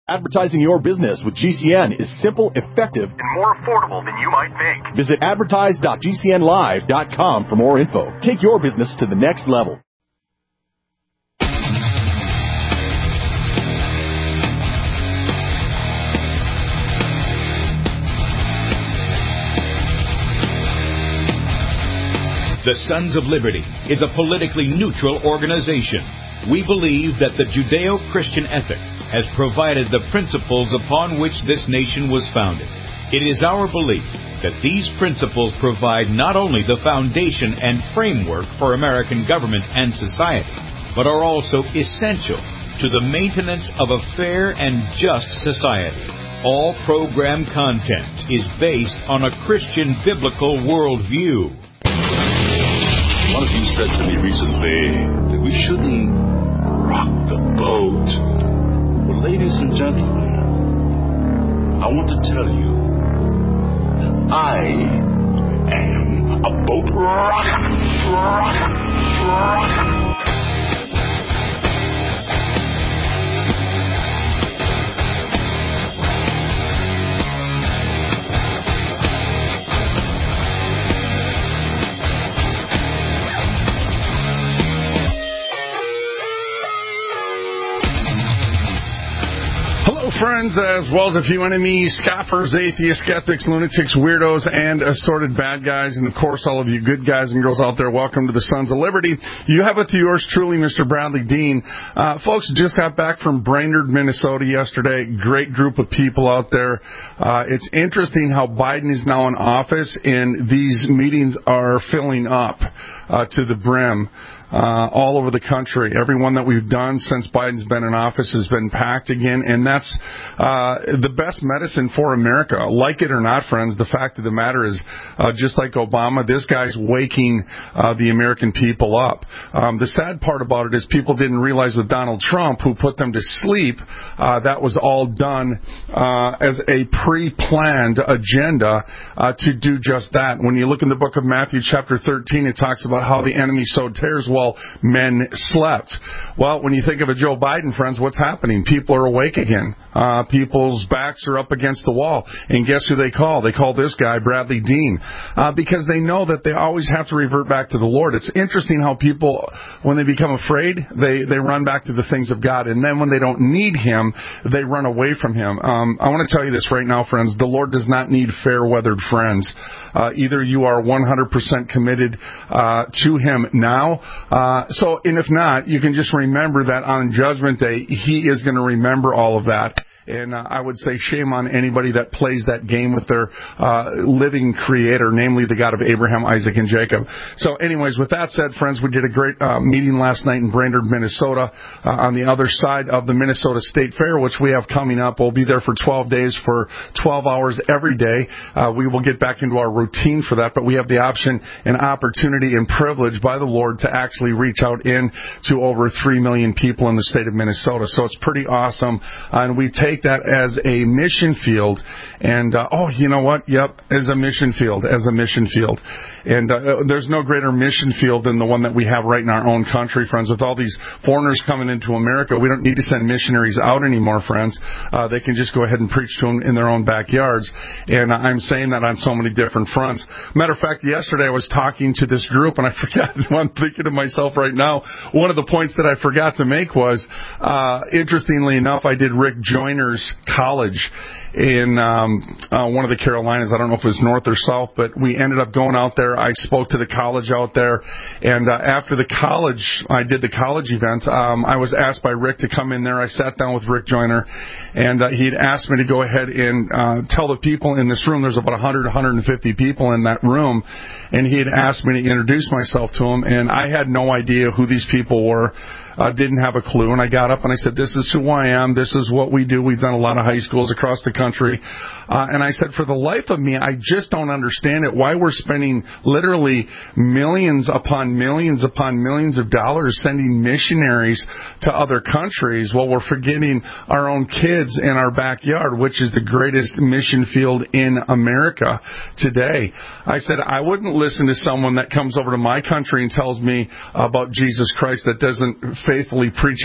Advertising your business with GCN is simple, effective, and more affordable than you might think. Visit advertise.gcnlive.com for more info. Take your business to the next level. The Sons of Liberty is a politically neutral organization. We believe that the Judeo-Christian ethic has provided the principles upon which this nation was founded. It is our belief that these principles provide not only the foundation and framework for American government and society, but are also essential to the maintenance of a fair and just society. All program content is based on a Christian biblical worldview. One of you said to me recently that we shouldn't rock the boat. Well, ladies and gentlemen, I want to tell you, I am a boat rocker. Friends, as well as a few enemies, scoffers, atheists, skeptics, lunatics, weirdos, and assorted bad guys. And, of course, all of you good guys and girls out there, welcome to the Sons of Liberty. You have with yours truly, Mr. Bradley Dean. Folks, just got back from Brainerd, Minnesota yesterday. Great group of people out there. It's interesting how Biden is now in office, and these meetings are filling up to the brim. All over the country. Every one that we've done since Biden's been in office has been packed again, and that's the best medicine for America. Like it or not, friends, the fact of the matter is, just like Obama, this guy's waking the American people up. The sad part about it is people didn't realize with Donald Trump, who put them to sleep, that was all done as a pre-planned agenda to do just that. When you look in the book of Matthew chapter 13, it talks about how the enemy sowed tares while men slept. Well, when you think of a Joe Biden, friends, what's happening? People are awake again. People's backs are up against the wall. And guess who they call? They call this guy Bradley Dean, because they know that they always have to revert back to the Lord. It's interesting how people, when they become afraid, they run back to the things of God. And then when they don't need Him, they run away from Him. I want to tell you this right now, friends. The Lord does not need fair-weathered friends. Either you are 100% committed to Him now, and if not, you can just remember that on Judgment Day, He is going to remember all of that. And I would say shame on anybody that plays that game with their living creator, namely the God of Abraham, Isaac, and Jacob. So anyways, with that said, friends, we did a great meeting last night in Brainerd, Minnesota, on the other side of the Minnesota State Fair, which we have coming up. We'll be there for 12 days for 12 hours every day. We will get back into our routine for that, but we have the option and opportunity and privilege by the Lord to actually reach out to over 3 million people in the state of Minnesota. So it's pretty awesome. And we take that as a mission field, and you know what? Yep, as a mission field. And there's no greater mission field than the one that we have right in our own country, friends. With all these foreigners coming into America, we don't need to send missionaries out anymore, friends. They can just go ahead and preach to them in their own backyards. And I'm saying that on so many different fronts. Matter of fact, yesterday I was talking to this group, and I forgot. I'm thinking to myself right now, one of the points that I forgot to make was, interestingly enough, I did Rick Joyner's college in one of the Carolinas. I don't know if it was north or south, but we ended up going out there. I spoke to the college out there, and after the college, I did the college event. I was asked by Rick to come in there. I sat down with Rick Joyner, and he'd asked me to go ahead and tell the people in this room, there's about 100, 150 people in that room, and he had asked me to introduce myself to them, and I had no idea who these people were. Didn't have a clue, and I got up and I said, this is who I am, this is what we do. We've done a lot of high schools across the country. And I said, for the life of me, I just don't understand it, why we're spending literally millions upon millions upon millions of dollars sending missionaries to other countries while we're forgetting our own kids in our backyard, which is the greatest mission field in America today. I said, I wouldn't listen to someone that comes over to my country and tells me about Jesus Christ that doesn't faithfully preach it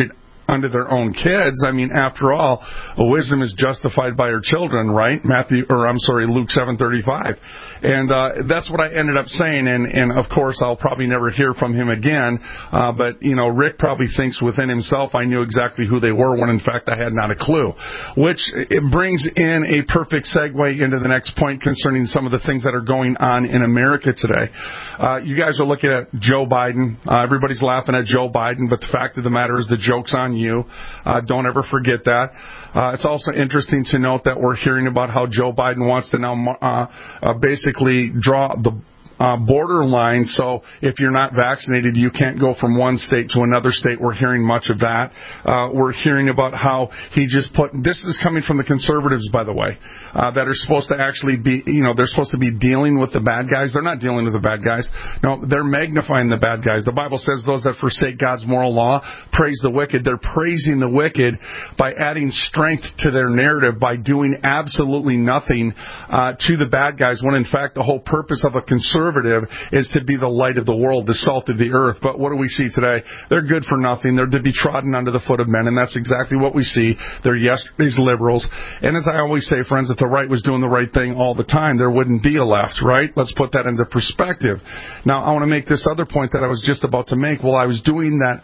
unto their own kids. I mean, after all, wisdom is justified by her children, right? Luke 7:35. And that's what I ended up saying. And of course, I'll probably never hear from him again. But, you know, Rick probably thinks within himself I knew exactly who they were when, in fact, I had not a clue. Which it brings in a perfect segue into the next point concerning some of the things that are going on in America today. You guys are looking at Joe Biden. Everybody's laughing at Joe Biden, but the fact of the matter is the joke's on you. Don't ever forget that. It's also interesting to note that we're hearing about how Joe Biden wants to now basically draw the borderline, so if you're not vaccinated, you can't go from one state to another state. We're hearing much of that. We're hearing about how he just this is coming from the conservatives, by the way, that are supposed to actually be, you know, they're supposed to be dealing with the bad guys. They're not dealing with the bad guys. No, they're magnifying the bad guys. The Bible says those that forsake God's moral law praise the wicked. They're praising the wicked by adding strength to their narrative by doing absolutely nothing to the bad guys, when in fact the whole purpose of a conservative is to be the light of the world, the salt of the earth. But what do we see today? They're good for nothing. They're to be trodden under the foot of men, and that's exactly what we see. They're yesterday's liberals. And as I always say, friends, if the right was doing the right thing all the time, there wouldn't be a left, right? Let's put that into perspective. Now, I want to make this other point that I was just about to make. While I was doing that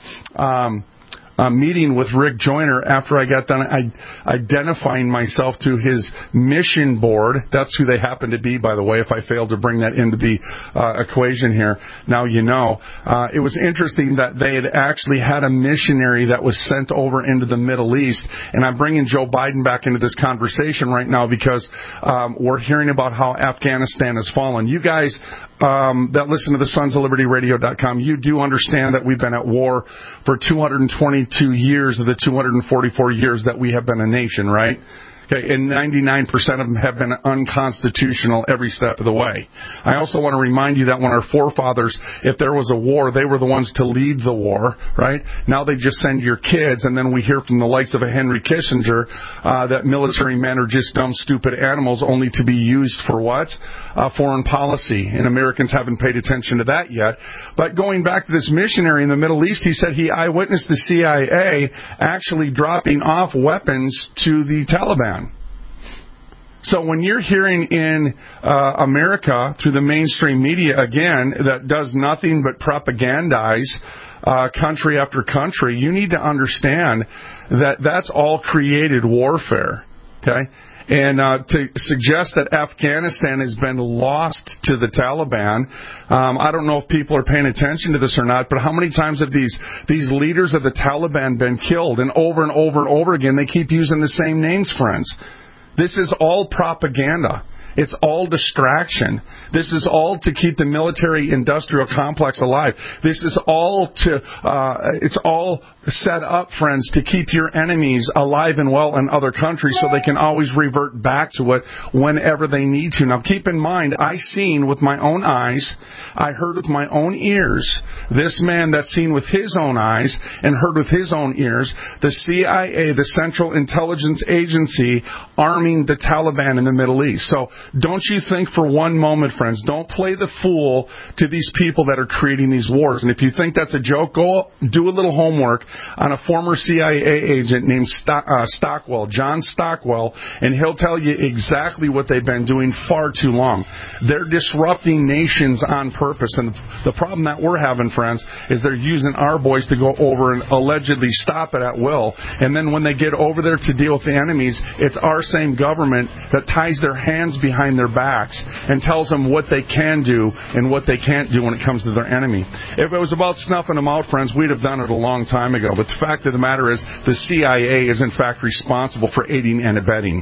meeting with Rick Joyner, after I got done identifying myself to his mission board. That's who they happen to be, by the way, if I failed to bring that into the equation here. Now you know. It was interesting that they had actually had a missionary that was sent over into the Middle East, and I'm bringing Joe Biden back into this conversation right now because we're hearing about how Afghanistan has fallen. You guys that listen to the Sons of Liberty Radio.com, you do understand that we've been at war for 222 years of the 244 years that we have been a nation, right? Okay, and 99% of them have been unconstitutional every step of the way. I also want to remind you that when our forefathers, if there was a war, they were the ones to lead the war, right? Now they just send your kids, and then we hear from the likes of a Henry Kissinger that military men are just dumb, stupid animals only to be used for what? Foreign policy. And Americans haven't paid attention to that yet. But going back to this missionary in the Middle East, he said he eyewitnessed the CIA actually dropping off weapons to the Taliban. So when you're hearing in America through the mainstream media, again, that does nothing but propagandize country after country, you need to understand that that's all created warfare, okay? And to suggest that Afghanistan has been lost to the Taliban, I don't know if people are paying attention to this or not, but how many times have these leaders of the Taliban been killed? And over and over and over again, they keep using the same names, friends. This is all propaganda. It's all distraction. This is all to keep the military-industrial complex alive. This is all it's all set up, friends, to keep your enemies alive and well in other countries so they can always revert back to it whenever they need to. Now, keep in mind, I seen with my own eyes, I heard with my own ears, this man that's seen with his own eyes and heard with his own ears, the CIA, the Central Intelligence Agency, arming the Taliban in the Middle East. So don't you think for one moment, friends, don't play the fool to these people that are creating these wars. And if you think that's a joke, go do a little homework on a former CIA agent named Stockwell, John Stockwell, and he'll tell you exactly what they've been doing far too long. They're disrupting nations on purpose. And the problem that we're having, friends, is they're using our boys to go over and allegedly stop it at will. And then when they get over there to deal with the enemies, it's our same government that ties their hands behind their backs and tells them what they can do and what they can't do when it comes to their enemy. If it was about snuffing them out, friends, we'd have done it a long time ago. But the fact of the matter is the CIA is, in fact, responsible for aiding and abetting.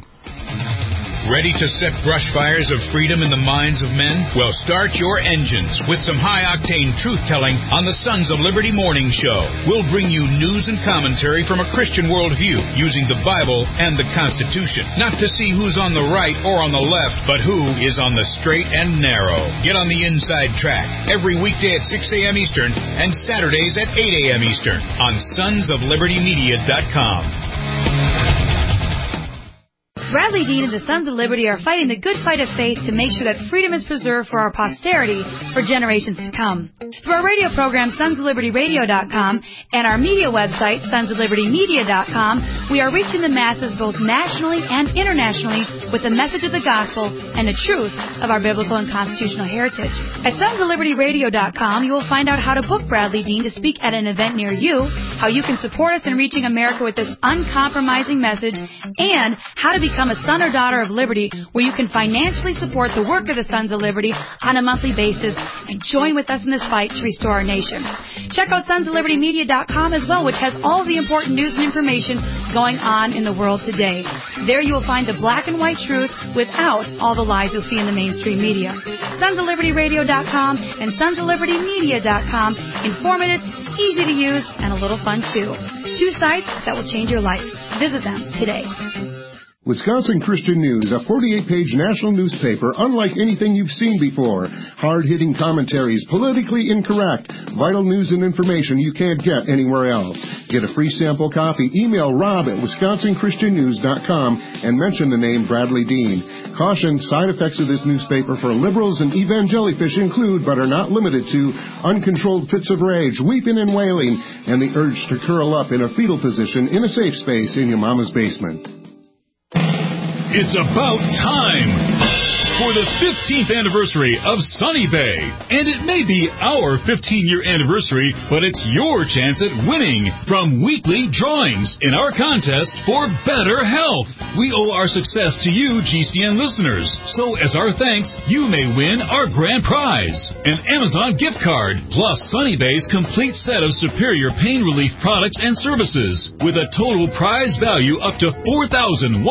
Ready to set brush fires of freedom in the minds of men? Well, start your engines with some high-octane truth-telling on the Sons of Liberty Morning Show. We'll bring you news and commentary from a Christian worldview using the Bible and the Constitution. Not to see who's on the right or on the left, but who is on the straight and narrow. Get on the inside track every weekday at 6 a.m. Eastern and Saturdays at 8 a.m. Eastern on sonsoflibertymedia.com. Bradley Dean and the Sons of Liberty are fighting the good fight of faith to make sure that freedom is preserved for our posterity for generations to come. Through our radio program, sonsoflibertyradio.com, and our media website, sonsoflibertymedia.com, we are reaching the masses both nationally and internationally with the message of the gospel and the truth of our biblical and constitutional heritage. At sonsoflibertyradio.com, you will find out how to book Bradley Dean to speak at an event near you, how you can support us in reaching America with this uncompromising message, and how to become a son or daughter of liberty, where you can financially support the work of the Sons of Liberty on a monthly basis and join with us in this fight to restore our nation. Check out sonsoflibertymedia.com as well, which has all the important news and information going on in the world today. There you will find the black and white truth without all the lies you'll see in the mainstream media. sonsoflibertyradio.com and sonsoflibertymedia.com. Informative, easy to use, and a little fun too. 2 sites that will change your life. Visit them today. Wisconsin Christian News, a 48-page national newspaper unlike anything you've seen before. Hard-hitting commentaries, politically incorrect, vital news and information you can't get anywhere else. Get a free sample copy. Email Rob at WisconsinChristianNews.com and mention the name Bradley Dean. Caution, side effects of this newspaper for liberals and evangelifish include, but are not limited to, uncontrolled fits of rage, weeping and wailing, and the urge to curl up in a fetal position in a safe space in your mama's basement. It's about time for the 15th anniversary of Sunny Bay. And it may be our 15-year anniversary, but it's your chance at winning from weekly drawings in our contest for better health. We owe our success to you, GCN listeners. So as our thanks, you may win our grand prize, an Amazon gift card, plus Sunny Bay's complete set of superior pain relief products and services, with a total prize value up to $4,152.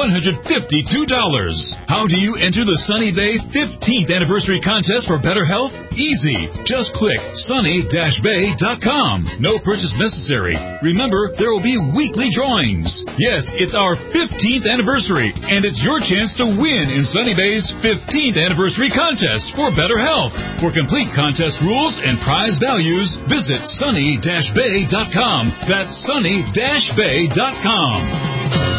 How do you enter the Sunny Bay 15th anniversary contest for better health? Easy. Just click sunny-bay.com. No purchase necessary. Remember, there will be weekly drawings. Yes, it's our 15th anniversary, and it's your chance to win in Sunny Bay's 15th anniversary contest for better health. For complete contest rules and prize values, visit sunny-bay.com. That's sunny-bay.com.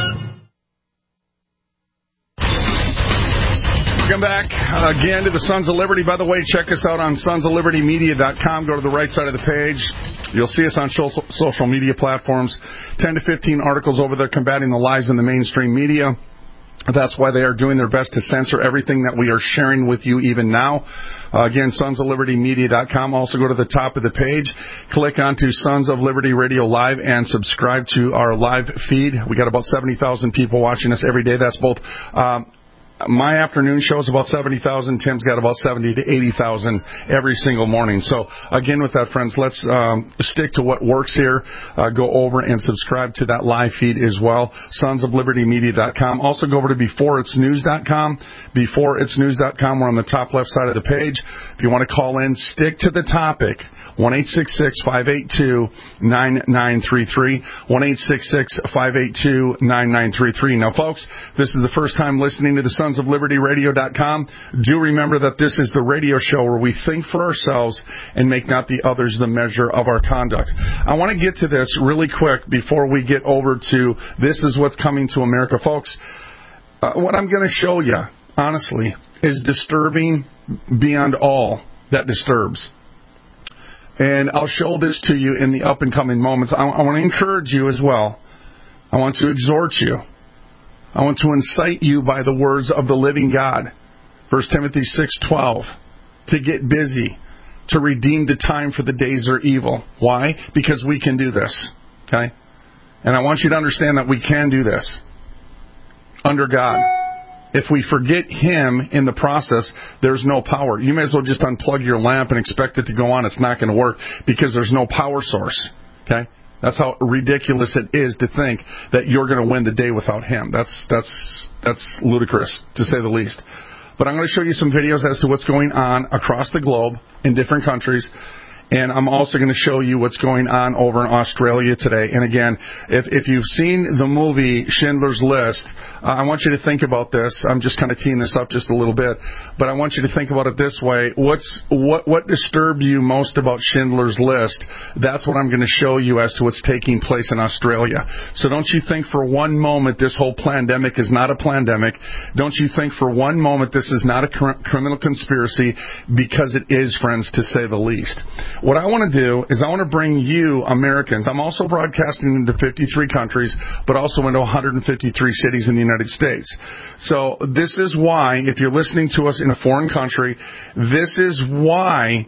Welcome back again to the Sons of Liberty. By the way, check us out on sonsoflibertymedia.com. Go to the right side of the page. You'll see us on social media platforms. 10 to 15 articles over there combating the lies in the mainstream media. That's why they are doing their best to censor everything that we are sharing with you even now. Again, sonsoflibertymedia.com. Also go to the top of the page, click onto Sons of Liberty Radio Live, and subscribe to our live feed. We got about 70,000 people watching us every day. That's both my afternoon show is about 70,000. Tim's got about 70 to 80,000 every single morning. So, again, with that, friends, let's stick to what works here. Go over and subscribe to that live feed as well. sonsoflibertymedia.com. Also, go over to beforeitsnews.com. Beforeitsnews.com. We're on the top left side of the page. If you want to call in, stick to the topic. 1-866-582-9933. 1-866-582-9933. Now, folks, this is the first time listening to the Sons of Liberty Radio.com. Do remember that this is the radio show where we think for ourselves and make not the others the measure of our conduct. I want to get to this really quick before we get over to this is what's coming to America. Folks, what I'm going to show you, honestly, is disturbing beyond all that disturbs. And I'll show this to you in the up-and-coming moments. I want to encourage you as well. I want to exhort you. I want to incite you by the words of the living God. 1 Timothy 6:12. To get busy, to redeem the time, for the days are evil. Why? Because we can do this. Okay? And I want you to understand that we can do this. Under God. If we forget Him in the process, there's no power. You may as well just unplug your lamp and expect it to go on. It's not going to work because there's no power source. Okay? That's how ridiculous it is to think that you're going to win the day without Him. That's ludicrous, to say the least. But I'm going to show you some videos as to what's going on across the globe in different countries. And I'm also going to show you what's going on over in Australia today. And again, if you've seen the movie Schindler's List, I want you to think about this. I'm just kind of teeing this up just a little bit, but I want you to think about it this way. What disturbed you most about Schindler's List? That's what I'm going to show you as to what's taking place in Australia. So don't you think for one moment this whole pandemic is not a pandemic. Don't you think for one moment this is not a criminal conspiracy, because it is, friends, to say the least. What I want to do is I want to bring you, Americans, I'm also broadcasting into 53 countries, but also into 153 cities in the United States. So this is why, if you're listening to us in a foreign country, this is why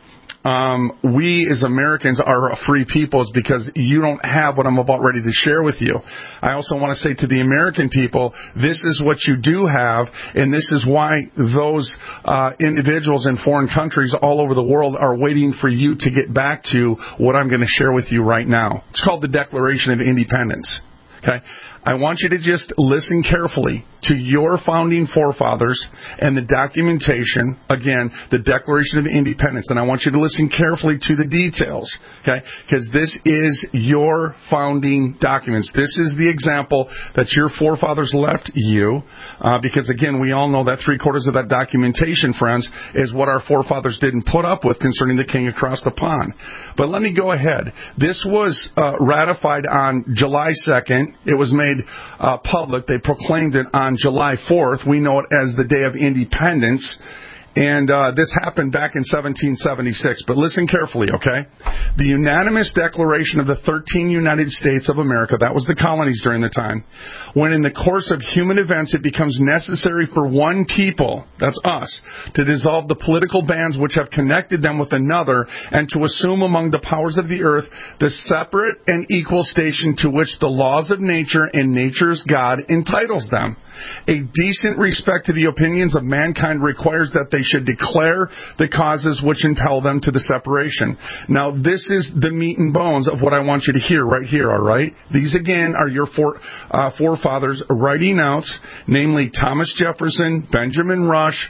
we as Americans are a free people, is because you don't have what I'm about ready to share with you. I also want to say to the American people, this is what you do have, and this is why those individuals in foreign countries all over the world are waiting for you to get back to what I'm going to share with you right now. It's called the Declaration of Independence. Okay? I want you to just listen carefully to your founding forefathers and the documentation, again, the Declaration of Independence. And I want you to listen carefully to the details, okay? Because this is your founding documents. This is the example that your forefathers left you, because, again, we all know that 3/4 of that documentation, friends, is what our forefathers didn't put up with concerning the king across the pond. But let me go ahead. This was ratified on July 2nd. It was made public. They proclaimed it on July 4th. We know it as the Day of Independence. And this happened back in 1776. But listen carefully, okay? The unanimous declaration of the 13 United States of America, that was the colonies during the time, when in the course of human events it becomes necessary for one people, that's us, to dissolve the political bands which have connected them with another, and to assume among the powers of the earth the separate and equal station to which the laws of nature and nature's God entitles them. A decent respect to the opinions of mankind requires that they should declare the causes which impel them to the separation. Now, this is the meat and bones of what I want you to hear right here, all right? These, again, are your forefathers writing out, namely Thomas Jefferson, Benjamin Rush,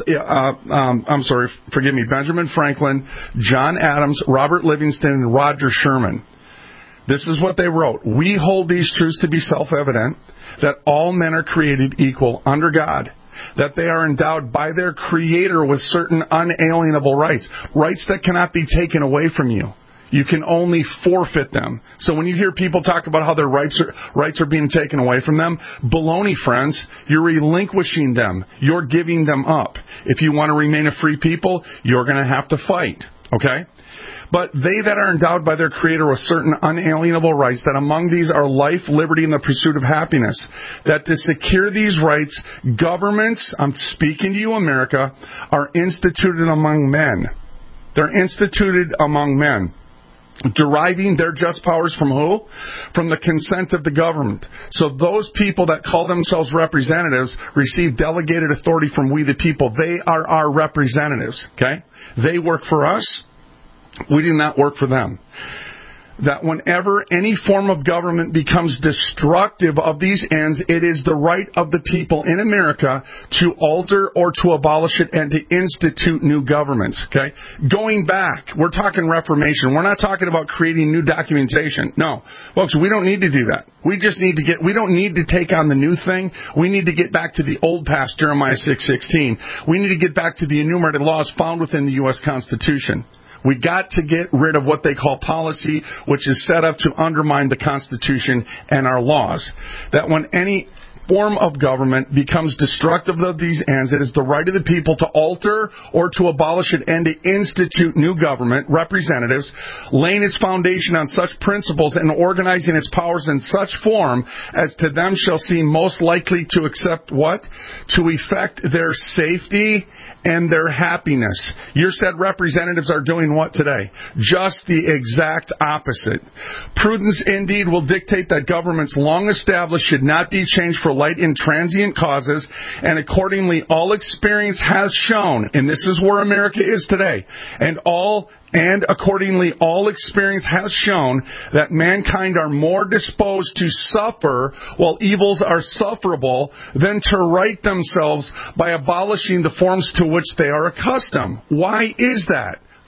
Benjamin Franklin, John Adams, Robert Livingston, and Roger Sherman. This is what they wrote. We hold these truths to be self-evident, that all men are created equal under God, that they are endowed by their Creator with certain unalienable rights, rights that cannot be taken away from you. You can only forfeit them. So when you hear people talk about how their rights are being taken away from them, baloney, friends. You're relinquishing them. You're giving them up. If you want to remain a free people, you're going to have to fight. Okay? But they that are endowed by their Creator with certain unalienable rights, that among these are life, liberty, and the pursuit of happiness, that to secure these rights, governments, I'm speaking to you, America, are instituted among men. They're instituted among men, deriving their just powers from who? From the consent of the government. So those people that call themselves representatives receive delegated authority from we the people. They are our representatives, okay? They work for us. We do not work for them. That whenever any form of government becomes destructive of these ends, it is the right of the people in America to alter or to abolish it and to institute new governments. Okay? Going back, we're talking Reformation. We're not talking about creating new documentation. No. Folks, we don't need to do that. We don't need to take on the new thing. We need to get back to the old past, Jeremiah 6:16. We need to get back to the enumerated laws found within the U.S. Constitution. We got to get rid of what they call policy, which is set up to undermine the Constitution and our laws. That when any form of government becomes destructive of these ends, it is the right of the people to alter or to abolish it and to institute new government representatives, laying its foundation on such principles and organizing its powers in such form as to them shall seem most likely to accept what? To effect their safety and their happiness. Your said representatives are doing what today? Just the exact opposite. Prudence indeed will dictate that governments long established should not be changed for light and transient causes, and accordingly all experience has shown, and this is where America is today, and accordingly all experience has shown that mankind are more disposed to suffer while evils are sufferable than to right themselves by abolishing the forms to which they are accustomed. Why is that?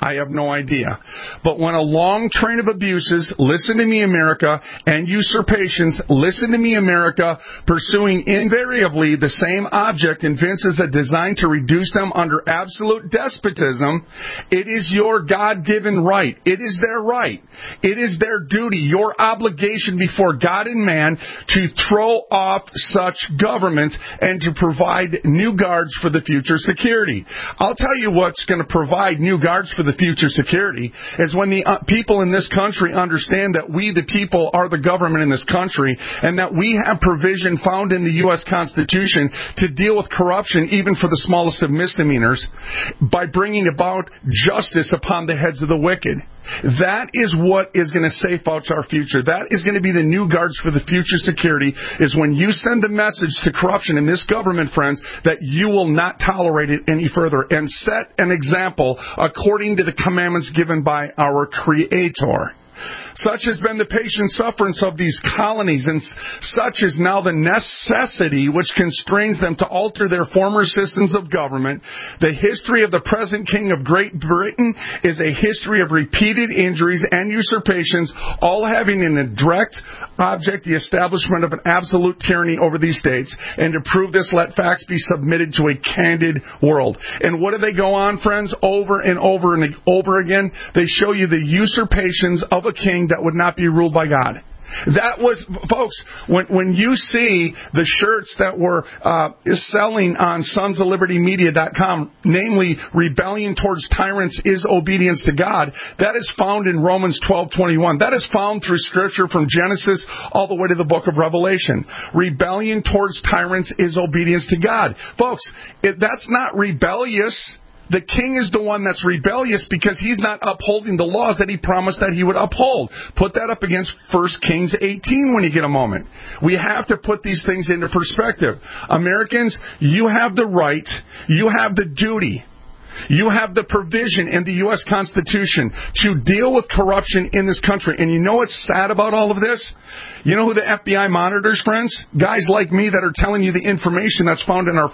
I have no idea. But when a long train of abuses, listen to me, America, and usurpations, listen to me, America, pursuing invariably the same object evinces a design to reduce them under absolute despotism, it is your God-given right. It is their right. It is their duty, your obligation before God and man to throw off such government and to provide new guards for the future security. I'll tell you what's going to provide new guards for the future security is when the people in this country understand that we, the people, are the government in this country and that we have provision found in the U.S. Constitution to deal with corruption even for the smallest of misdemeanors by bringing about justice upon the heads of the wicked. That is what is going to safe out our future. That is going to be the new guards for the future security, is when you send a message to corruption in this government, friends, that you will not tolerate it any further and set an example according to the commandments given by our Creator. Such has been the patient sufferance of these colonies, and such is now the necessity which constrains them to alter their former systems of government. The history of the present King of Great Britain is a history of repeated injuries and usurpations, all having in a direct object the establishment of an absolute tyranny over these states. And to prove this, let facts be submitted to a candid world. And what do they go on, friends? Over and over and over again, they show you the usurpations of a king that would not be ruled by God. That was, folks, when you see the shirts that were selling on sonsoflibertymedia.com, namely, rebellion towards tyrants is obedience to God, that is found in Romans 12:21. That is found through Scripture from Genesis all the way to the book of Revelation. Rebellion towards tyrants is obedience to God. Folks, that's not rebellious. The king is the one that's rebellious because he's not upholding the laws that he promised that he would uphold. Put that up against 1 Kings 18 when you get a moment. We have to put these things into perspective. Americans, you have the right, you have the duty, you have the provision in the U.S. Constitution to deal with corruption in this country. And you know what's sad about all of this? You know who the FBI monitors, friends? Guys like me that are telling you the information that's found in our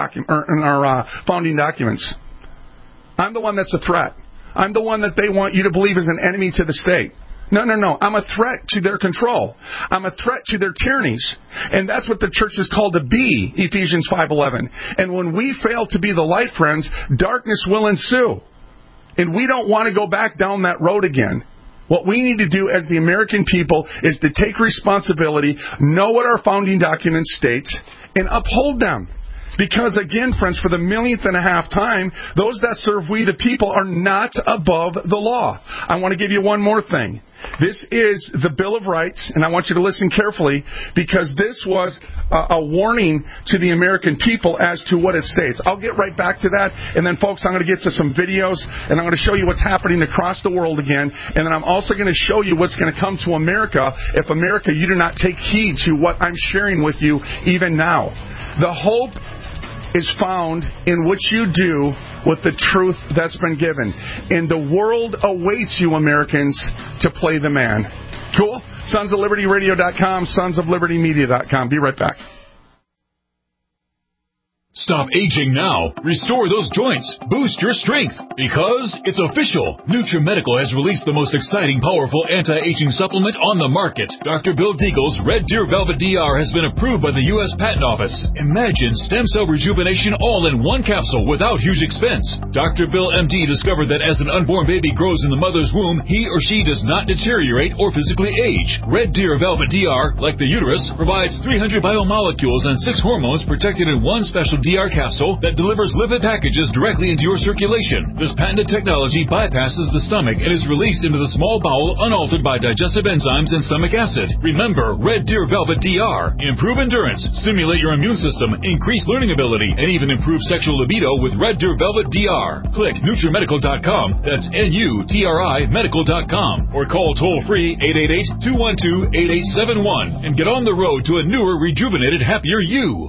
founding documents. I'm the one that's a threat. I'm the one that they want you to believe is an enemy to the state. No. I'm a threat to their control. I'm a threat to their tyrannies. And that's what the church is called to be, Ephesians 5:11. And when we fail to be the light, friends, darkness will ensue. And we don't want to go back down that road again. What we need to do as the American people is to take responsibility, know what our founding documents state, and uphold them. Because, again, friends, for the millionth and a half time, those that serve we the people are not above the law. I want to give you one more thing. This is the Bill of Rights, and I want you to listen carefully, because this was a warning to the American people as to what it states. I'll get right back to that, and then, folks, I'm going to get to some videos, and I'm going to show you what's happening across the world again, and then I'm also going to show you what's going to come to America if, America, you do not take heed to what I'm sharing with you even now. The hope is found in what you do with the truth that's been given. And the world awaits you, Americans, to play the man. Cool? SonsOfLibertyRadio.com, SonsOfLibertyMedia.com. Be right back. Stop aging now. Restore those joints. Boost your strength. Because it's official. NutriMedical has released the most exciting, powerful anti-aging supplement on the market. Dr. Bill Deagle's Red Deer Velvet DR has been approved by the U.S. Patent Office. Imagine stem cell rejuvenation all in one capsule without huge expense. Dr. Bill MD discovered that as an unborn baby grows in the mother's womb, he or she does not deteriorate or physically age. Red Deer Velvet DR, like the uterus, provides 300 biomolecules and 6 hormones protected in one special DR capsule that delivers lipid packages directly into your circulation. This patented technology bypasses the stomach and is released into the small bowel unaltered by digestive enzymes and stomach acid. Remember, Red Deer Velvet DR. Improve endurance, stimulate your immune system, increase learning ability, and even improve sexual libido with Red Deer Velvet DR. Click NutriMedical.com, that's NUTRI Medical.com, or call toll-free 888-212-8871 and get on the road to a newer, rejuvenated, happier you.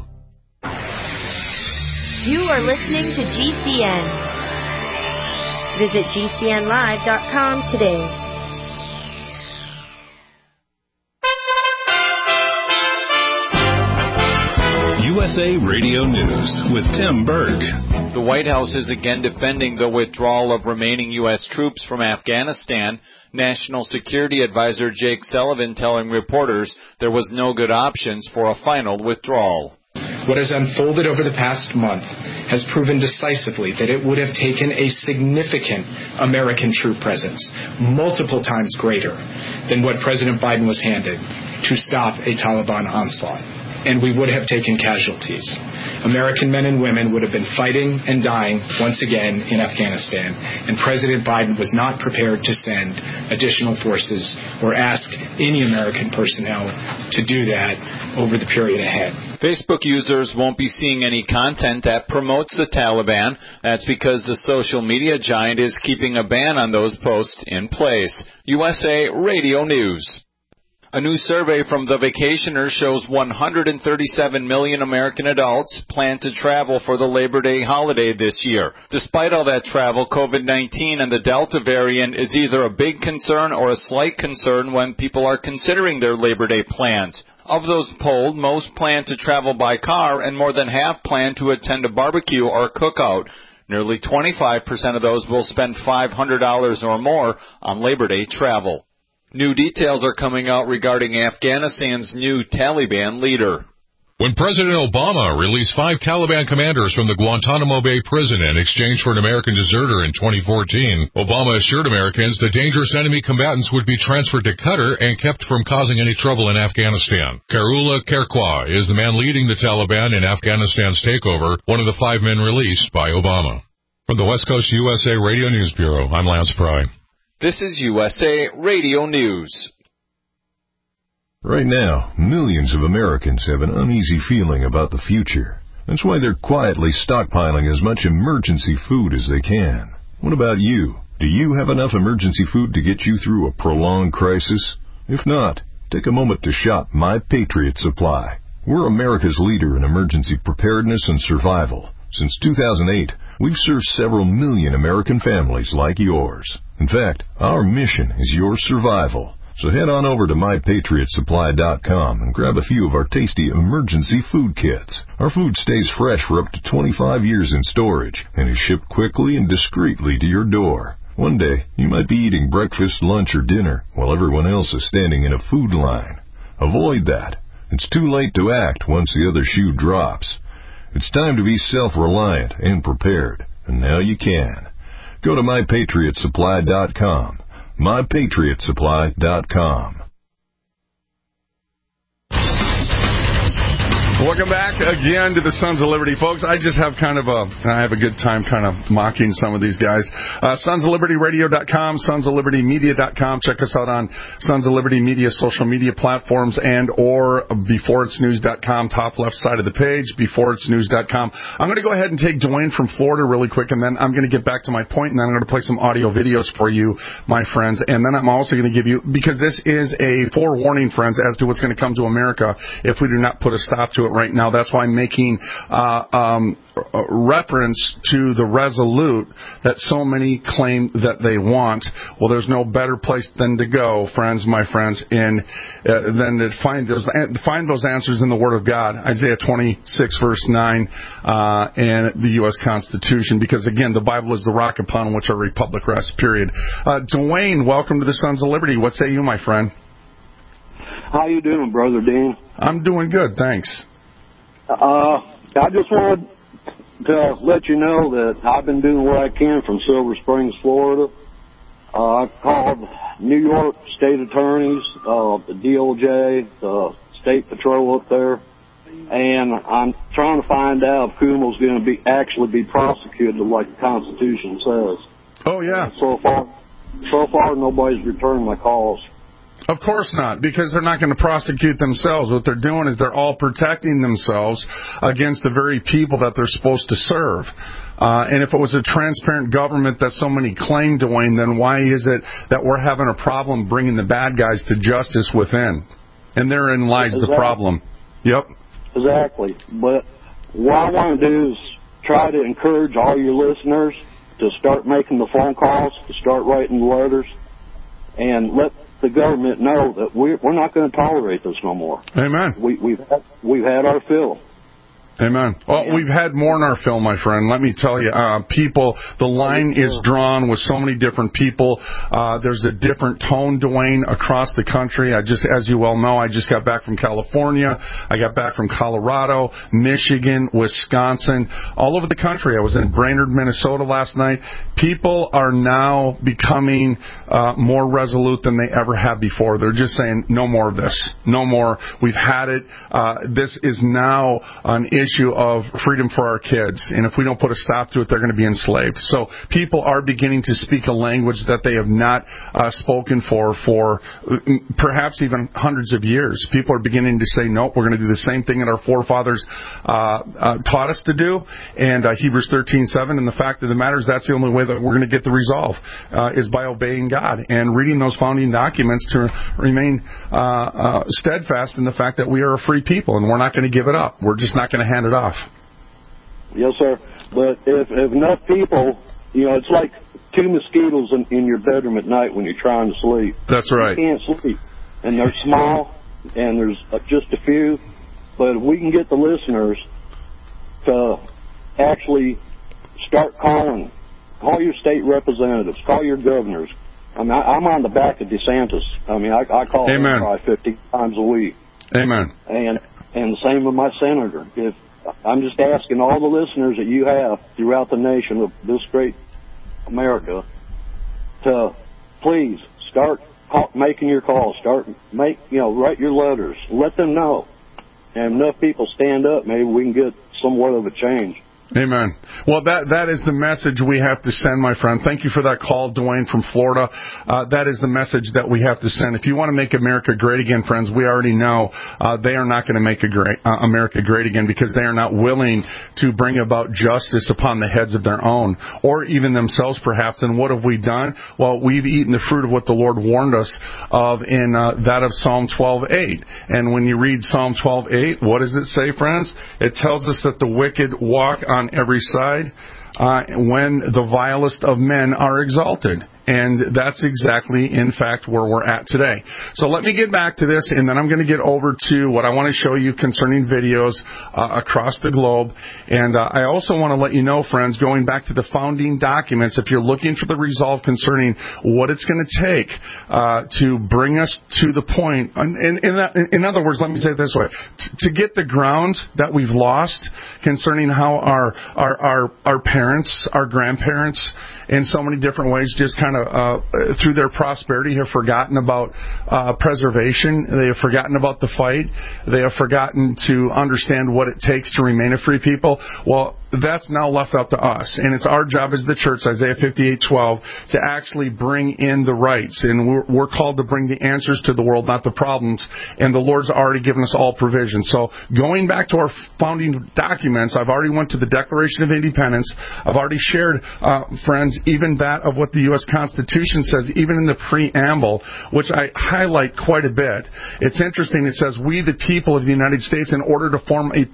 You are listening to GCN. Visit GCNlive.com today. USA Radio News with Tim Berg. The White House is again defending the withdrawal of remaining U.S. troops from Afghanistan. National Security Advisor Jake Sullivan telling reporters there was no good options for a final withdrawal. What has unfolded over the past month has proven decisively that it would have taken a significant American troop presence, multiple times greater than what President Biden was handed, to stop a Taliban onslaught. And we would have taken casualties. American men and women would have been fighting and dying once again in Afghanistan, and President Biden was not prepared to send additional forces or ask any American personnel to do that over the period ahead. Facebook users won't be seeing any content that promotes the Taliban. That's because the social media giant is keeping a ban on those posts in place. USA Radio News. A new survey from The Vacationer shows 137 million American adults plan to travel for the Labor Day holiday this year. Despite all that travel, COVID-19 and the Delta variant is either a big concern or a slight concern when people are considering their Labor Day plans. Of those polled, most plan to travel by car, and more than half plan to attend a barbecue or cookout. Nearly 25% of those will spend $500 or more on Labor Day travel. New details are coming out regarding Afghanistan's new Taliban leader. When President Obama released 5 Taliban commanders from the Guantanamo Bay prison in exchange for an American deserter in 2014, Obama assured Americans that dangerous enemy combatants would be transferred to Qatar and kept from causing any trouble in Afghanistan. Karullah Kerkwa is the man leading the Taliban in Afghanistan's takeover, one of the 5 men released by Obama. From the West Coast USA Radio News Bureau, I'm Lance Pry. This is USA Radio News. Right now, millions of Americans have an uneasy feeling about the future. That's why they're quietly stockpiling as much emergency food as they can. What about you? Do you have enough emergency food to get you through a prolonged crisis? If not, take a moment to shop My Patriot Supply. We're America's leader in emergency preparedness and survival. Since 2008, we've served several million American families like yours. In fact, our mission is your survival. So head on over to MyPatriotSupply.com and grab a few of our tasty emergency food kits. Our food stays fresh for up to 25 years in storage and is shipped quickly and discreetly to your door. One day, you might be eating breakfast, lunch, or dinner while everyone else is standing in a food line. Avoid that. It's too late to act once the other shoe drops. It's time to be self-reliant and prepared, and now you can. Go to MyPatriotSupply.com. MyPatriotSupply.com. Welcome back again to the Sons of Liberty, folks. I just have I have a good time kind of mocking some of these guys. SonsOfLibertyRadio.com, SonsOfLibertyMedia.com. Check us out on Sons of Liberty Media social media platforms and or BeforeIt'sNews.com, top left side of the page, BeforeIt'sNews.com. I'm going to go ahead and take Dwayne from Florida really quick, and then I'm going to get back to my point, and then I'm going to play some audio videos for you, my friends. And then I'm also going to give you, because this is a forewarning, friends, as to what's going to come to America if we do not put a stop to it right now. That's why I'm making reference to the Resolute that so many claim that they want. Well, there's no better place than to go, my friends, than to find those answers in the Word of God, Isaiah 26, verse 9, and the U.S. Constitution, because, again, the Bible is the rock upon which our republic rests, period. Dwayne, welcome to the Sons of Liberty. What say you, my friend? How you doing, Brother Dean? I'm doing good, thanks. I just wanted to let you know that I've been doing what I can from Silver Springs, Florida. I've called New York state attorneys, the DOJ, the State Patrol up there, and I'm trying to find out if Kumel's going to actually be prosecuted like the Constitution says. Oh, yeah. So far, nobody's returned my calls. Of course not, because they're not going to prosecute themselves. What they're doing is they're all protecting themselves against the very people that they're supposed to serve. And if it was a transparent government that so many claim, Dwayne, then why is it that we're having a problem bringing the bad guys to justice within? And therein lies the problem. Yep. Exactly. But what I want to do is try to encourage all your listeners to start making the phone calls, to start writing the letters, and let the government know that we're not going to tolerate this no more. Amen. We've had our fill. Amen. Well, we've had more in our film, my friend. Let me tell you, people, the line is drawn with so many different people. There's a different tone, Dwayne, across the country. As you well know, I just got back from California. I got back from Colorado, Michigan, Wisconsin, all over the country. I was in Brainerd, Minnesota last night. People are now becoming more resolute than they ever have before. They're just saying, no more of this. No more. We've had it. This is now an issue of freedom for our kids, and if we don't put a stop to it, they're going to be enslaved. So people are beginning to speak a language that they have not spoken for perhaps even hundreds of years. People are beginning to say, nope, we're going to do the same thing that our forefathers taught us to do, and Hebrews 13:7, and the fact of the matter is that's the only way that we're going to get the resolve, is by obeying God and reading those founding documents to remain steadfast in the fact that we are a free people, and we're not going to give it up. We're just not going to hand it off. Yes, sir. But if enough people, it's like two mosquitoes in your bedroom at night when you're trying to sleep. That's right. You can't sleep. And they're small, and there's just a few. But if we can get the listeners to actually start calling, call your state representatives, call your governors. I mean, I'm on the back of DeSantis. I mean, I call him probably 50 times a week. Amen. And the same with my senator. If I'm just asking all the listeners that you have throughout the nation of this great America to please start making your calls. Write your letters. Let them know. And enough people stand up, maybe we can get somewhat of a change. Amen. Well, that is the message we have to send, my friend. Thank you for that call, Dwayne from Florida. That is the message that we have to send. If you want to make America great again, friends, we already know they are not going to make America great again because they are not willing to bring about justice upon the heads of their own or even themselves, perhaps. And what have we done? Well, we've eaten the fruit of what the Lord warned us of in that of Psalm 12:8. And when you read Psalm 12:8, what does it say, friends? It tells us that the wicked walk on every side when the vilest of men are exalted. And that's exactly, in fact, where we're at today. So let me get back to this, and then I'm going to get over to what I want to show you concerning videos across the globe. And I also want to let you know, friends, going back to the founding documents, if you're looking for the resolve concerning what it's going to take to bring us to the point, in other words, let me say it this way, to get the ground that we've lost concerning how our parents, our grandparents, in so many different ways, just kind of through their prosperity have forgotten about preservation. They have forgotten about the fight. They have forgotten to understand what it takes to remain a free people. Well, that's now left up to us, and it's our job as the church, Isaiah 58:12, to actually bring in the rights, and we're called to bring the answers to the world, not the problems, and the Lord's already given us all provision. So going back to our founding documents, I've already went to the Declaration of Independence. I've already shared, friends, even that of what the U.S. Constitution says, even in the preamble, which I highlight quite a bit. It's interesting. It says, we the people of the United States, in order to form a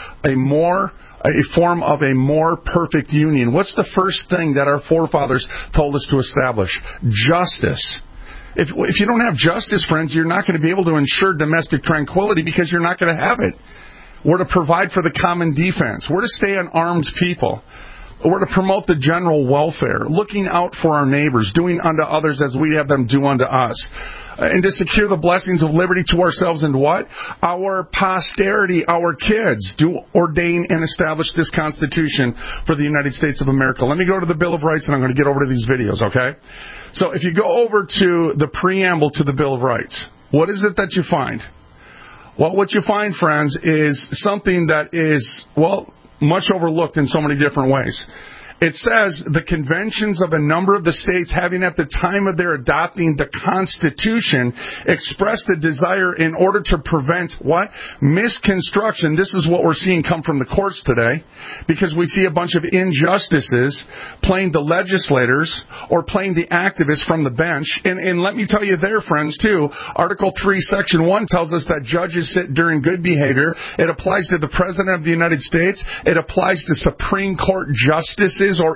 form of a more perfect union. What's the first thing that our forefathers told us to establish? Justice. If you don't have justice, friends, you're not going to be able to ensure domestic tranquility because you're not going to have it. We're to provide for the common defense. We're to stay an armed people. We're to promote the general welfare, looking out for our neighbors, doing unto others as we have them do unto us. And to secure the blessings of liberty to ourselves and what? Our posterity, our kids, do ordain and establish this Constitution for the United States of America. Let me go to the Bill of Rights, and I'm going to get over to these videos, okay? So if you go over to the preamble to the Bill of Rights, what is it that you find? Well, what you find, friends, is something that is, much overlooked in so many different ways. It says the conventions of a number of the states having at the time of their adopting the Constitution expressed a desire in order to prevent what? Misconstruction. This is what we're seeing come from the courts today, because we see a bunch of injustices playing the legislators or playing the activists from the bench. And let me tell you there, friends, too, Article 3, Section 1 tells us that judges sit during good behavior. It applies to the President of the United States. It applies to Supreme Court justices or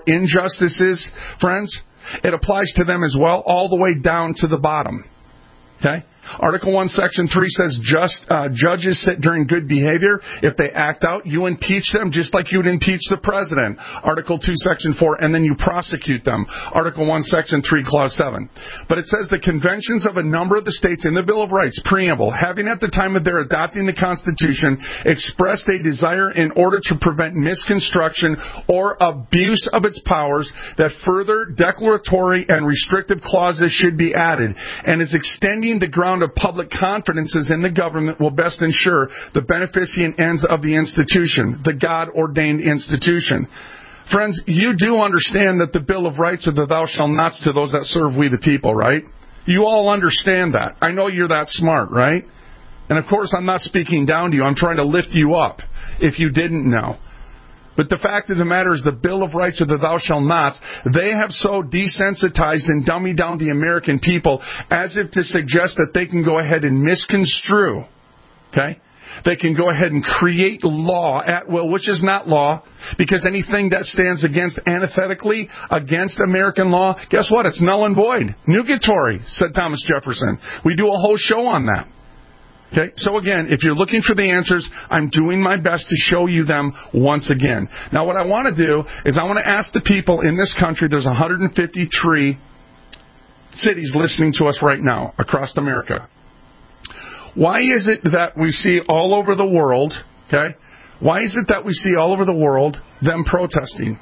injustices, friends. It applies to them as well, all the way down to the bottom. Okay? Article 1, Section 3 says judges sit during good behavior. If they act out, you impeach them just like you would impeach the president. Article 2, Section 4, and then you prosecute them. Article 1, Section 3, Clause 7. But it says the conventions of a number of the states in the Bill of Rights, preamble, having at the time of their adopting the Constitution expressed a desire in order to prevent misconstruction or abuse of its powers that further declaratory and restrictive clauses should be added, and is extending the ground of public confidences in the government will best ensure the beneficent ends of the institution, the God-ordained institution. Friends, you do understand that the Bill of Rights are the thou shalt nots to those that serve we the people, right? You all understand that. I know you're that smart, right? And of course, I'm not speaking down to you. I'm trying to lift you up if you didn't know. But the fact of the matter is the Bill of Rights are the thou shalt nots. They have so desensitized and dummied down the American people as if to suggest that they can go ahead and misconstrue, okay? They can go ahead and create law at will, which is not law, because anything that stands against, antithetically, against American law, guess what? It's null and void. Nugatory, said Thomas Jefferson. We do a whole show on that. Okay, so again, if you're looking for the answers, I'm doing my best to show you them once again. Now, what I want to do is I want to ask the people in this country, there's 153 cities listening to us right now across America. Why is it that we see all over the world, okay, why is it that we see all over the world them protesting?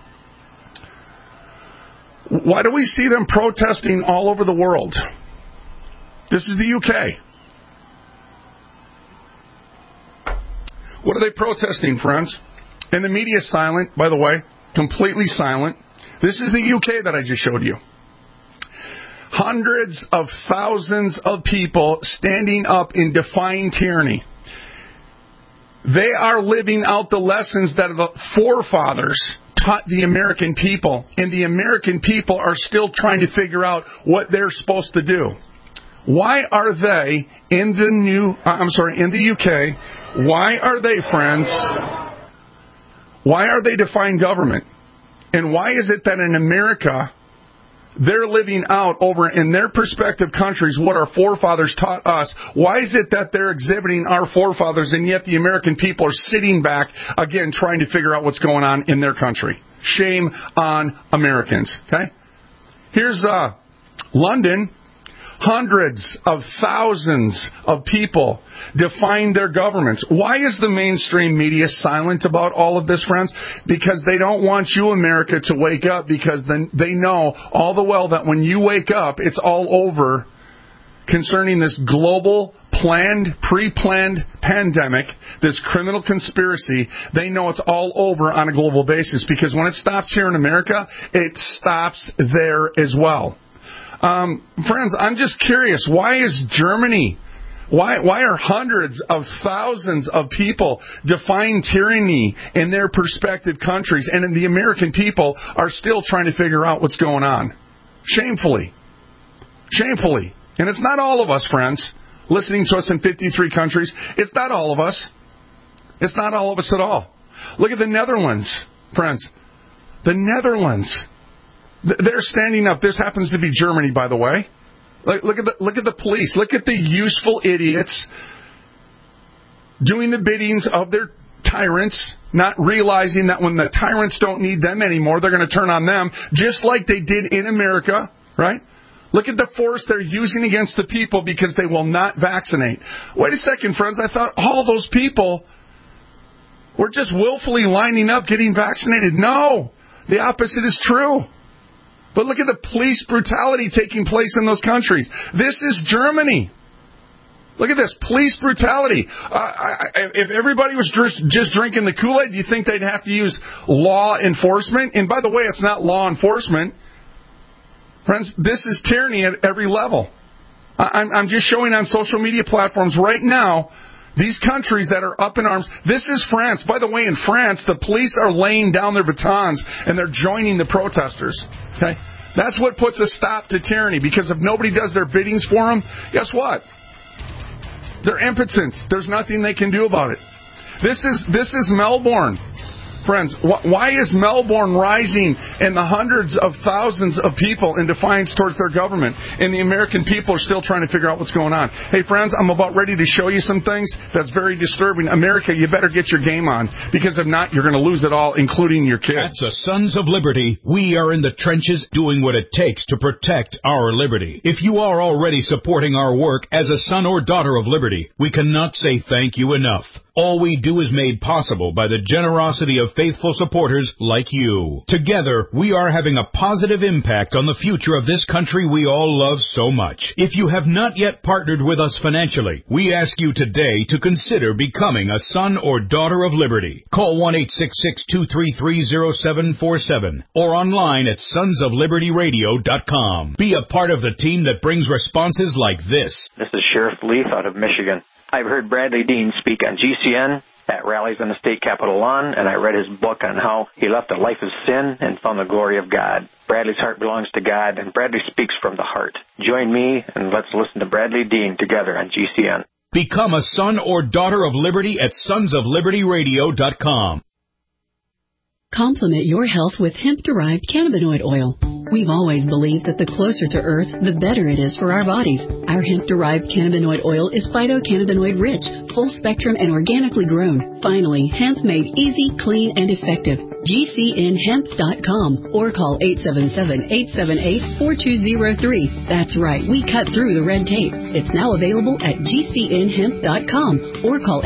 Why do we see them protesting all over the world? This is the UK. What are they protesting, friends? And the media is silent, by the way, completely silent. This is the UK that I just showed you. Hundreds of thousands of people standing up in defying tyranny. They are living out the lessons that the forefathers taught the American people, and the American people are still trying to figure out what they're supposed to do. Why are they in the UK? Why are they, friends? Why are they defying government? And why is it that in America, they're living out over in their respective countries what our forefathers taught us? Why is it that they're exhibiting our forefathers and yet the American people are sitting back, again, trying to figure out what's going on in their country? Shame on Americans, okay? Here's London. Hundreds of thousands of people defying their governments. Why is the mainstream media silent about all of this, friends? Because they don't want you, America, to wake up, because then they know all the well that when you wake up, it's all over concerning this global, pre-planned pandemic, this criminal conspiracy. They know it's all over on a global basis, because when it stops here in America, it stops there as well. Friends, I'm just curious, why is Germany, why are hundreds of thousands of people defying tyranny in their respective countries, and the American people are still trying to figure out what's going on? Shamefully. Shamefully. And it's not all of us, friends, listening to us in 53 countries. It's not all of us. It's not all of us at all. Look at the Netherlands, friends. The Netherlands. They're standing up. This happens to be Germany, by the way. Look at the police. Look at the useful idiots doing the biddings of their tyrants, not realizing that when the tyrants don't need them anymore, they're going to turn on them, just like they did in America, right? Look at the force they're using against the people because they will not vaccinate. Wait a second, friends. I thought all those people were just willfully lining up getting vaccinated. No, the opposite is true. But look at the police brutality taking place in those countries. This is Germany. Look at this, police brutality. If everybody was just drinking the Kool-Aid, do you think they'd have to use law enforcement? And by the way, it's not law enforcement. Friends, this is tyranny at every level. I'm just showing on social media platforms right now these countries that are up in arms. This is France. By the way, in France, the police are laying down their batons and they're joining the protesters. Okay? That's what puts a stop to tyranny, because if nobody does their biddings for them, guess what? They're impotent. There's nothing they can do about it. This is Melbourne. Friends, why is Melbourne rising in the hundreds of thousands of people in defiance towards their government? And the American people are still trying to figure out what's going on. Hey, friends, I'm about ready to show you some things that's very disturbing. America, you better get your game on, because if not, you're going to lose it all, including your kids. At the Sons of Liberty, we are in the trenches doing what it takes to protect our liberty. If you are already supporting our work as a son or daughter of liberty, we cannot say thank you enough. All we do is made possible by the generosity of faithful supporters like you. Together, we are having a positive impact on the future of this country we all love so much. If you have not yet partnered with us financially, we ask you today to consider becoming a son or daughter of liberty. Call 1-866-233-0747 or online at sonsoflibertyradio.com. Be a part of the team that brings responses like this. This is Sheriff Leaf out of Michigan. I've heard Bradley Dean speak on GCN at rallies on the state capitol lawn, and I read his book on how he left a life of sin and found the glory of God. Bradley's heart belongs to God, and Bradley speaks from the heart. Join me, and let's listen to Bradley Dean together on GCN. Become a son or daughter of liberty at sonsoflibertyradio.com. Complement your health with hemp-derived cannabinoid oil. We've always believed that the closer to Earth, the better it is for our bodies. Our hemp-derived cannabinoid oil is phytocannabinoid-rich, full-spectrum, and organically grown. Finally, hemp made easy, clean, and effective. GCNhemp.com or call 877-878-4203. That's right, we cut through the red tape. It's now available at GCNhemp.com or call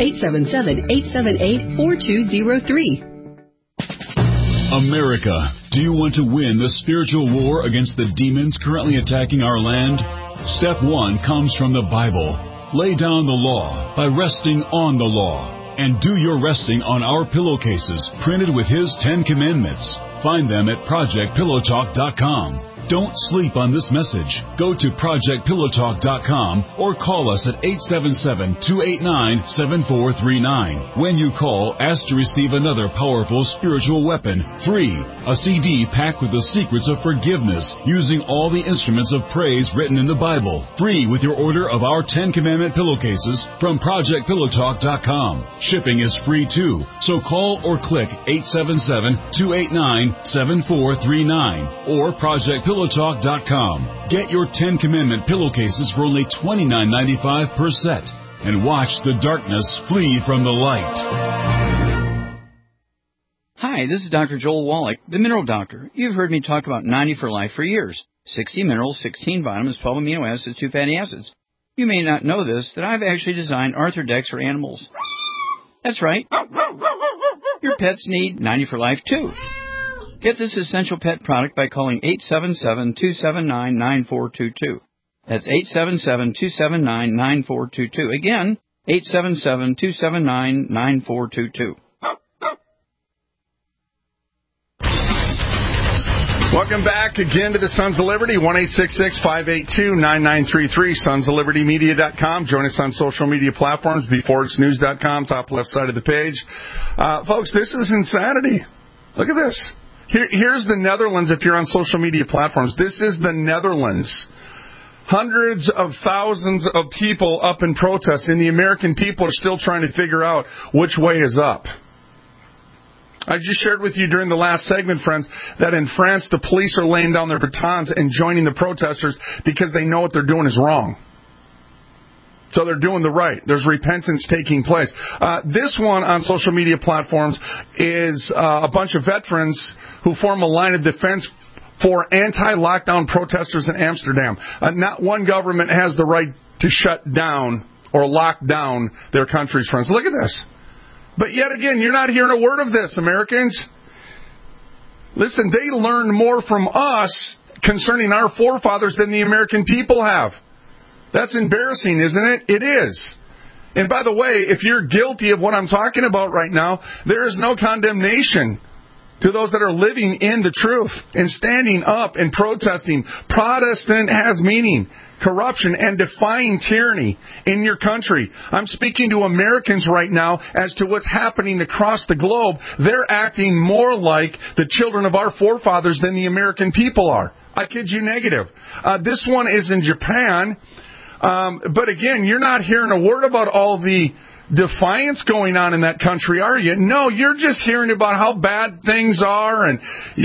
877-878-4203. America, do you want to win the spiritual war against the demons currently attacking our land? Step 1 comes from the Bible. Lay down the law by resting on the law. And do your resting on our pillowcases printed with His 10 Commandments. Find them at ProjectPillowTalk.com. Don't sleep on this message. Go to ProjectPillowTalk.com or call us at 877-289-7439. When you call, ask to receive another powerful spiritual weapon, free, a CD packed with the secrets of forgiveness using all the instruments of praise written in the Bible. Free with your order of our 10 Commandment pillowcases from ProjectPillowTalk.com. Shipping is free too, so call or click 877-289-7439 or ProjectPillowTalk.com. Get your 10 Commandment pillowcases for only $29.95 per set and watch the darkness flee from the light. Hi, this is Dr. Joel Wallach, the Mineral Doctor. You've heard me talk about 90 for Life for years. 60 minerals, 16 vitamins, 12 amino acids, 2 fatty acids. You may not know this, that I've actually designed Arthrodex for animals. That's right. Your pets need 90 for Life too. Get this essential pet product by calling 877-279-9422. That's 877-279-9422. Again, 877-279-9422. Welcome back again to the Sons of Liberty, 1-866-582-9933, sonsoflibertymedia.com. Join us on social media platforms, beforeitsnews.com, top left side of the page. Folks, this is insanity. Look at this. Here's the Netherlands if you're on social media platforms. This is the Netherlands. Hundreds of thousands of people up in protest, and the American people are still trying to figure out which way is up. I just shared with you during the last segment, friends, that in France the police are laying down their batons and joining the protesters because they know what they're doing is wrong. So they're doing the right. There's repentance taking place. This one on social media platforms is a bunch of veterans who form a line of defense for anti-lockdown protesters in Amsterdam. Not one government has the right to shut down or lock down their countries, friends. Look at this. But yet again, you're not hearing a word of this, Americans. Listen, they learned more from us concerning our forefathers than the American people have. That's embarrassing, isn't it? It is. And by the way, if you're guilty of what I'm talking about right now, there is no condemnation to those that are living in the truth and standing up and protesting. Protestant has meaning, corruption, and defying tyranny in your country. I'm speaking to Americans right now as to what's happening across the globe. They're acting more like the children of our forefathers than the American people are. I kid you negative. This one is in Japan. But again, you're not hearing a word about all the defiance going on in that country, are you? No, you're just hearing about how bad things are, and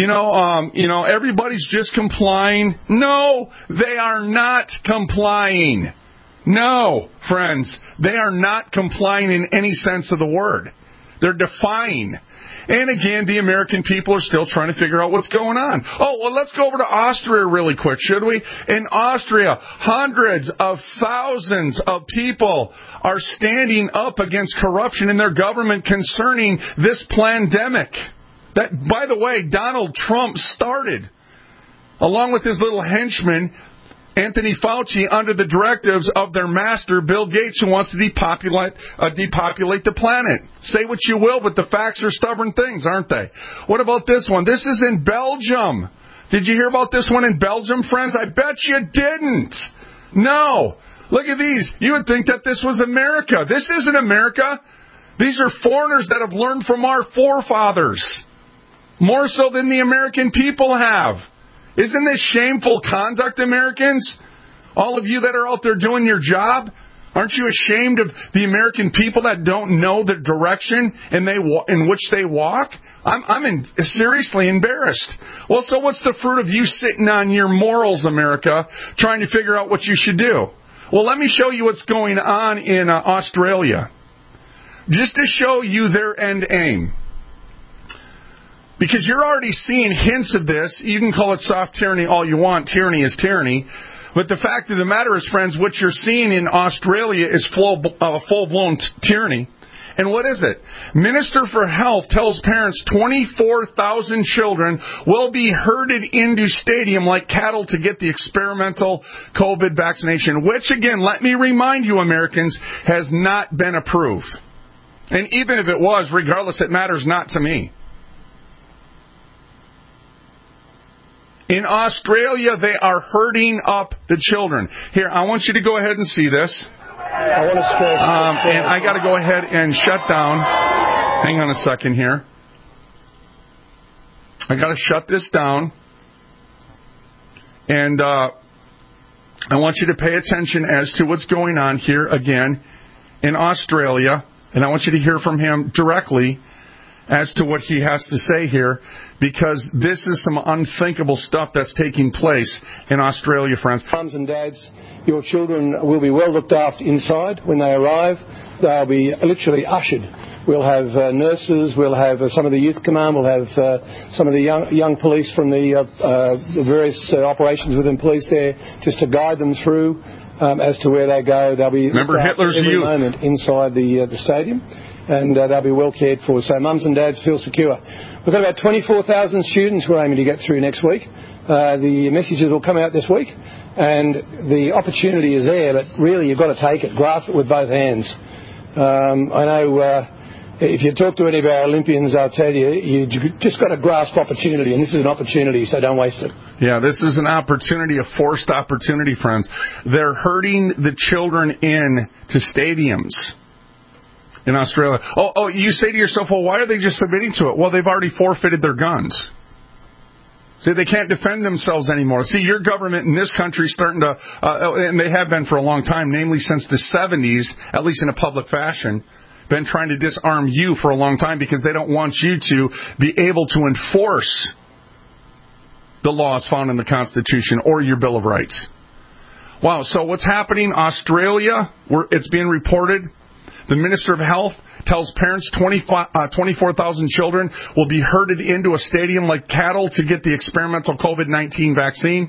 everybody's just complying. No, they are not complying. No, friends, they are not complying in any sense of the word. They're defying. And again, the American people are still trying to figure out what's going on. Oh, well, let's go over to Austria really quick, should we? In Austria, hundreds of thousands of people are standing up against corruption in their government concerning this pandemic. That, by the way, Donald Trump started, along with his little henchman, Anthony Fauci, under the directives of their master, Bill Gates, who wants to depopulate the planet. Say what you will, but the facts are stubborn things, aren't they? What about this one? This is in Belgium. Did you hear about this one in Belgium, friends? I bet you didn't. No. Look at these. You would think that this was America. This isn't America. These are foreigners that have learned from our forefathers, more so than the American people have. Isn't this shameful conduct, Americans? All of you that are out there doing your job, aren't you ashamed of the American people that don't know the direction in which they walk? I'm seriously embarrassed. Well, so what's the fruit of you sitting on your morals, America, trying to figure out what you should do? Well, let me show you what's going on in Australia, just to show you their end aim. Because you're already seeing hints of this. You can call it soft tyranny all you want. Tyranny is tyranny. But the fact of the matter is, friends, what you're seeing in Australia is full-blown tyranny. And what is it? Minister for Health tells parents 24,000 children will be herded into stadium like cattle to get the experimental COVID vaccination, which, again, let me remind you, Americans, has not been approved. And even if it was, regardless, it matters not to me. In Australia, they are herding up the children. Here, I want you to go ahead and see this. I want to stress and I got to go ahead and shut down. Hang on a second here. I got to shut this down. And I want you to pay attention as to what's going on here again in Australia. And I want you to hear from him directly as to what he has to say here, because this is some unthinkable stuff that's taking place in Australia, friends. Mums and dads, your children will be well looked after inside when they arrive. They'll be literally ushered. We'll have nurses, we'll have some of the youth command, we'll have some of the young police from the various operations within police there, just to guide them through as to where they go. They'll be remember Hitler's every youth moment inside the stadium. And they'll be well cared for. So mums and dads feel secure. We've got about 24,000 students we're aiming to get through next week. The messages will come out this week. And the opportunity is there, but really you've got to take it. Grasp it with both hands. I know if you talk to any of our Olympians, I'll tell you, you just got to grasp opportunity. And this is an opportunity, so don't waste it. Yeah, this is an opportunity, a forced opportunity, friends. They're herding the children in to stadiums in Australia. Oh, you say to yourself, well, why are they just submitting to it? Well, they've already forfeited their guns. See, they can't defend themselves anymore. See, your government in this country is starting to, and they have been for a long time, namely since the 70s, at least in a public fashion, been trying to disarm you for a long time because they don't want you to be able to enforce the laws found in the Constitution or your Bill of Rights. Wow, so what's happening? Australia, it's being reported. The Minister of Health tells parents 24,000 children will be herded into a stadium like cattle to get the experimental COVID-19 vaccine.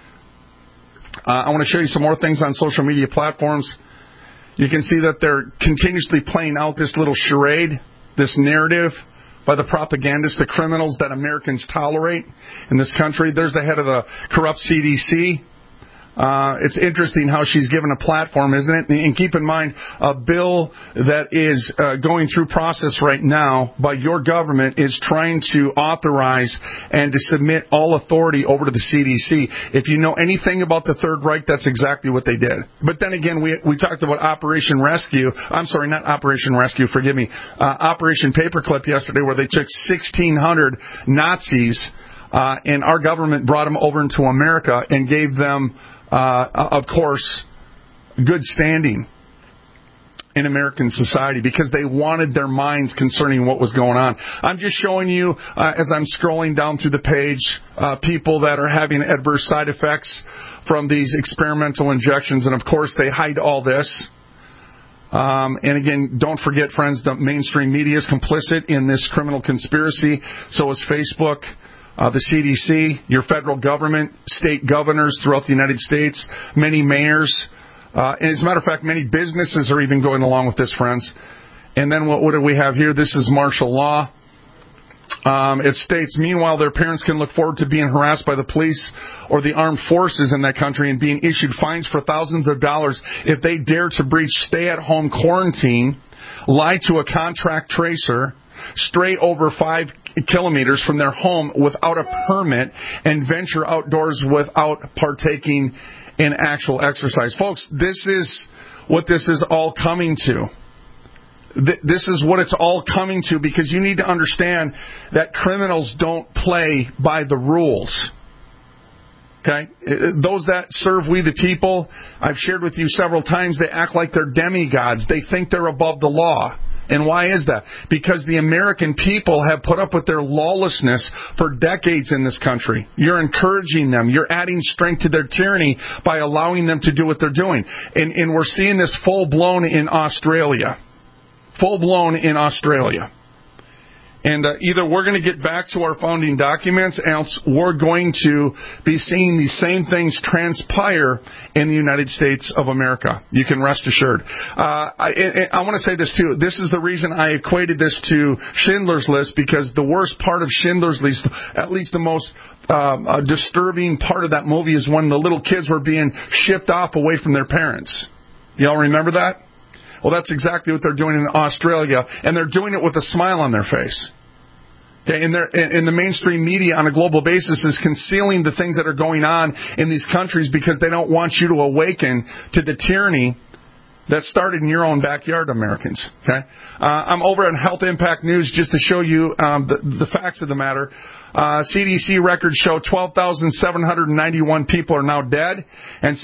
I want to show you some more things on social media platforms. You can see that they're continuously playing out this little charade, this narrative by the propagandists, the criminals that Americans tolerate in this country. There's the head of the corrupt CDC. It's interesting how she's given a platform, isn't it? And keep in mind, a bill that is going through process right now by your government is trying to authorize and to submit all authority over to the CDC. If you know anything about the Third Reich, that's exactly what they did. But then again, we talked about Operation Rescue. I'm sorry, not Operation Rescue, forgive me. Operation Paperclip yesterday, where they took 1,600 Nazis, and our government brought them over into America and gave them of course, good standing. in American society because they wanted their minds concerning what was going on. I'm just showing you, as I'm scrolling down through the page, people that are having adverse side effects from these experimental injections, and of course they hide all this. And again, don't forget, friends, the mainstream media is complicit in this criminal conspiracy. So is Facebook, the CDC, your federal government, state governors throughout the United States, many mayors. And as a matter of fact, many businesses are even going along with this, friends. And then what do we have here? This is martial law. It states, meanwhile, their parents can look forward to being harassed by the police or the armed forces in that country and being issued fines for thousands of dollars if they dare to breach stay-at-home quarantine, lie to a contract tracer, stray over 5 kilometers from their home without a permit, and venture outdoors without partaking in actual exercise. Folks, this is what this is all coming to. This is what it's all coming to, because you need to understand that criminals don't play by the rules. Okay? Those that serve we the people, I've shared with you several times, they act like they're demigods. They think they're above the law. And why is that? Because the American people have put up with their lawlessness for decades in this country. You're encouraging them. You're adding strength to their tyranny by allowing them to do what they're doing. And we're seeing this full-blown in Australia. Full-blown in Australia. And either we're going to get back to our founding documents, else we're going to be seeing these same things transpire in the United States of America. You can rest assured. I want to say this, too. This is the reason I equated this to Schindler's List, because the worst part of Schindler's List, at least the most disturbing part of that movie, is when the little kids were being shipped off away from their parents. Y'all remember that? Well, that's exactly what they're doing in Australia, and they're doing it with a smile on their face. Okay, and the mainstream media on a global basis is concealing the things that are going on in these countries because they don't want you to awaken to the tyranny that started in your own backyard, Americans. Okay, I'm over at Health Impact News just to show you the facts of the matter. CDC records show 12,791 people are now dead, and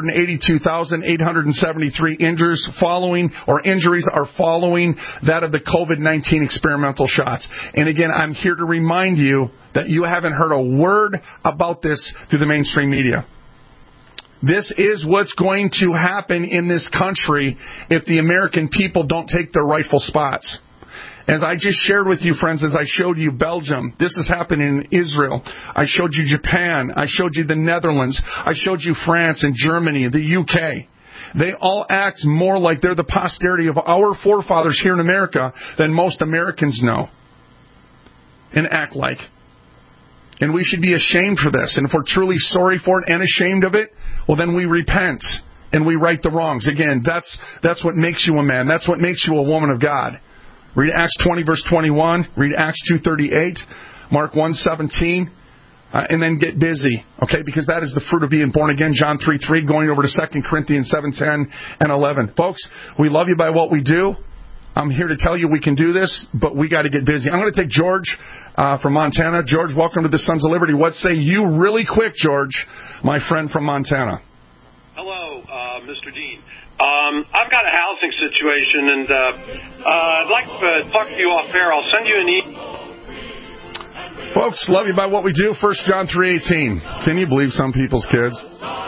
682,873 injuries are following that of the COVID-19 experimental shots. And again, I'm here to remind you that you haven't heard a word about this through the mainstream media. This is what's going to happen in this country if the American people don't take their rightful spots. As I just shared with you, friends, as I showed you Belgium, this is happening in Israel. I showed you Japan. I showed you the Netherlands. I showed you France and Germany, the UK. They all act more like they're the posterity of our forefathers here in America than most Americans know and act like. And we should be ashamed for this. And if we're truly sorry for it and ashamed of it, well, then we repent and we right the wrongs. Again, that's what makes you a man. That's what makes you a woman of God. Read Acts 20, verse 21. Read Acts 2:38. Mark 1:17. And then get busy, okay? Because that is the fruit of being born again. John 3:3, going over to 2 Corinthians 7:10 and 11. Folks, we love you by what we do. I'm here to tell you we can do this, but we got to get busy. I'm going to take George from Montana. George, welcome to the Sons of Liberty. What say you really quick, George, my friend from Montana? Hello, Mr. Dean. I've got a housing situation, and I'd like to talk to you off air. I'll send you an email. Folks, love you by what we do. 1 John 3:18. Can you believe some people's kids?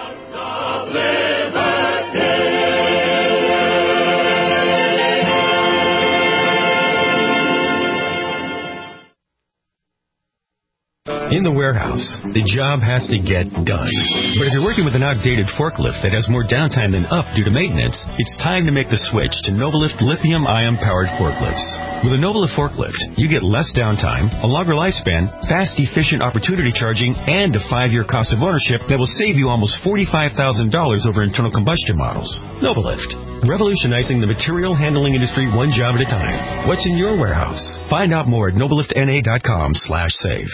In the warehouse, the job has to get done. But if you're working with an outdated forklift that has more downtime than up due to maintenance, it's time to make the switch to Novalift lithium-ion powered forklifts. With a Novalift forklift, you get less downtime, a longer lifespan, fast, efficient opportunity charging, and a 5-year cost of ownership that will save you almost $45,000 over internal combustion models. Novalift, revolutionizing the material handling industry one job at a time. What's in your warehouse? Find out more at novaliftna.com/save.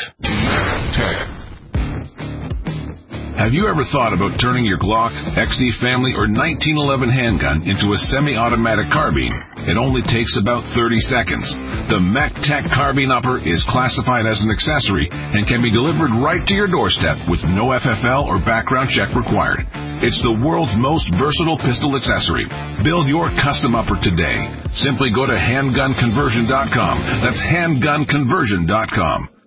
Have you ever thought about turning your Glock, XD family, or 1911 handgun into a semi-automatic carbine? It only takes about 30 seconds. The MEC-TEC carbine upper is classified as an accessory and can be delivered right to your doorstep with no FFL or background check required. It's the world's most versatile pistol accessory. Build your custom upper today. Simply go to handgunconversion.com. That's handgunconversion.com.